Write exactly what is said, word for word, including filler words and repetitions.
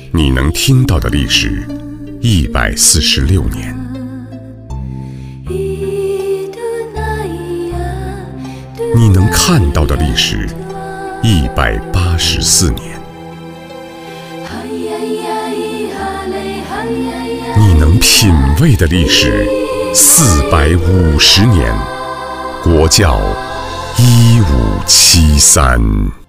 你能听到的历史一百四十六年，你能看到的历史一百八十四年，你能品味的历史四百五十年。国教一五七三。